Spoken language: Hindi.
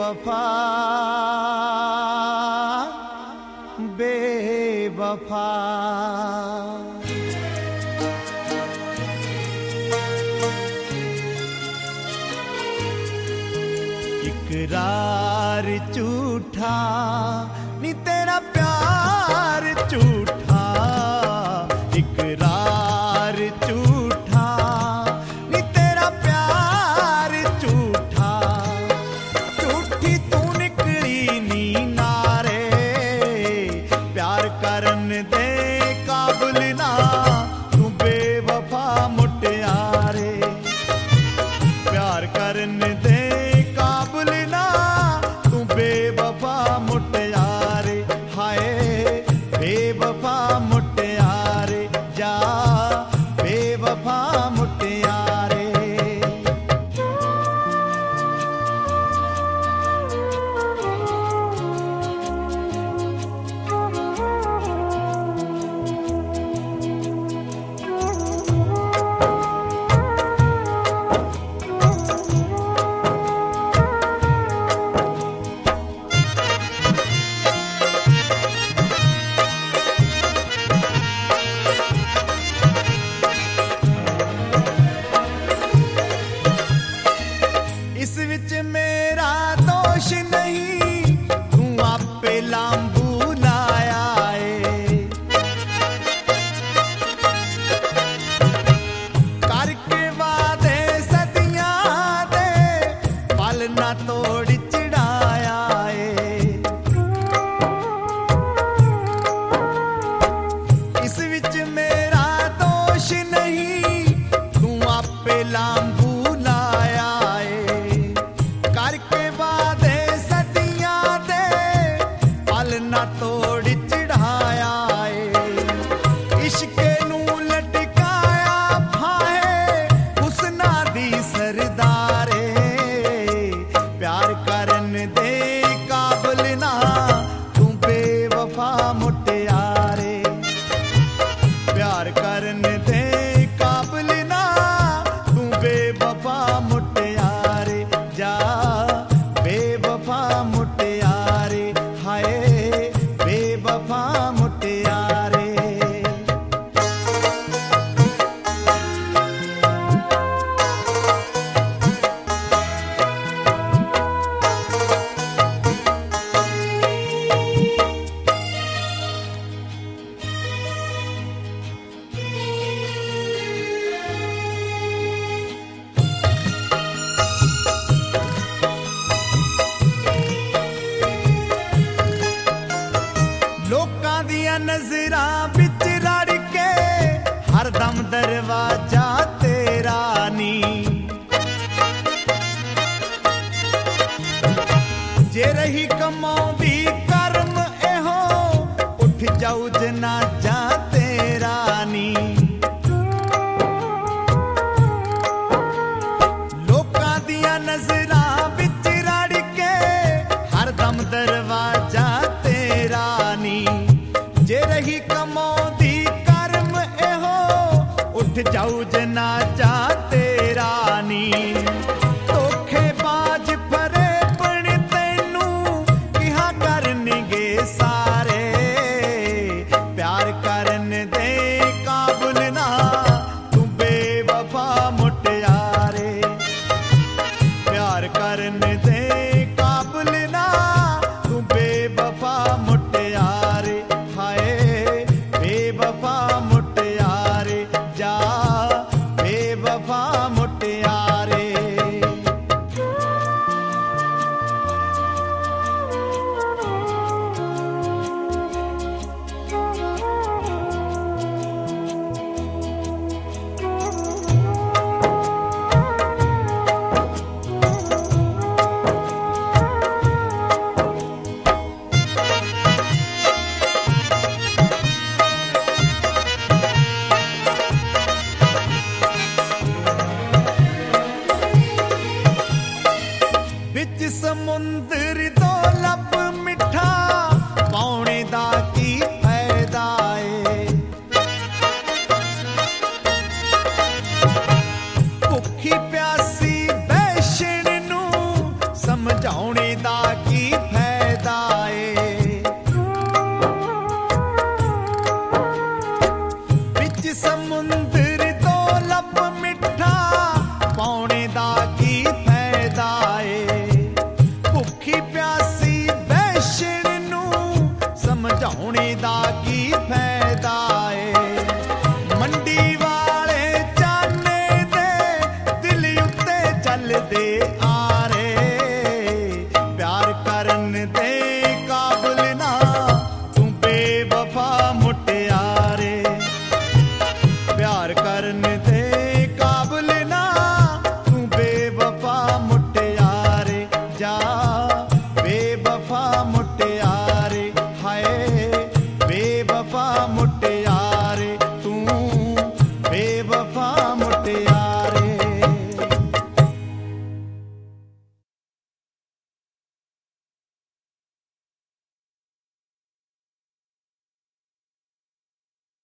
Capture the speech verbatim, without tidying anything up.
बेवफा बेवफा इकरार झूठा नी तेरा प्यार झूठा, इकरार झूठा नी तेरा प्यार झूठा, झूठी तू निकली नी नारे, प्यार करन दे काबुल ना तू बेवफा मुटियारे, प्यार करन दे बेवफा मुटियारे, हाय बेवफा मुटियारे, जा बेवफा मुटियारे। इस विच मेरा दोष नहीं, तू आपे लांबू लाया है, करके वादे सदियां दे पल ना तोड़ चढ़ाया है। इस विच मेरा दोष नहीं, तू आपे लांबू ना तोड़ चढ़ाया है, इश्क नू लटकाया फाहे हुस्ना दी सरदारे, प्यार करन दे काबुल ना तू बेवफा मुटियारे, प्यार करन दे काबुल ना तू बेवफा मुटियारे, जा बेवफा मुटियारे, हाय बेवफा मुटियारे। लोकां दियां नजरां बिच रड़ के हरदम दरवाजा तेरा नी, जे रही कमाउंदी कर्म एहो उठ जाऊ जनाजा तेरा नी। लोकां दियां नजरां बिच रड़ के हरदम दरवाजा तेरा नी, जे रही कमाउंदी कर्म एहो उठ जाऊ जनाजा तेरा नी। धोखेबाज फरे पण तैनू किहा करनगे सारे, प्यार करन दे काबुल ना तू बेवफा मुटियारे, प्यार करन दे काबुल ना तू बेवफा मुटियारे, हाय बेवफा मुटियारे, जा बेवफा विच समुंदर तो लब मिठा पौने दा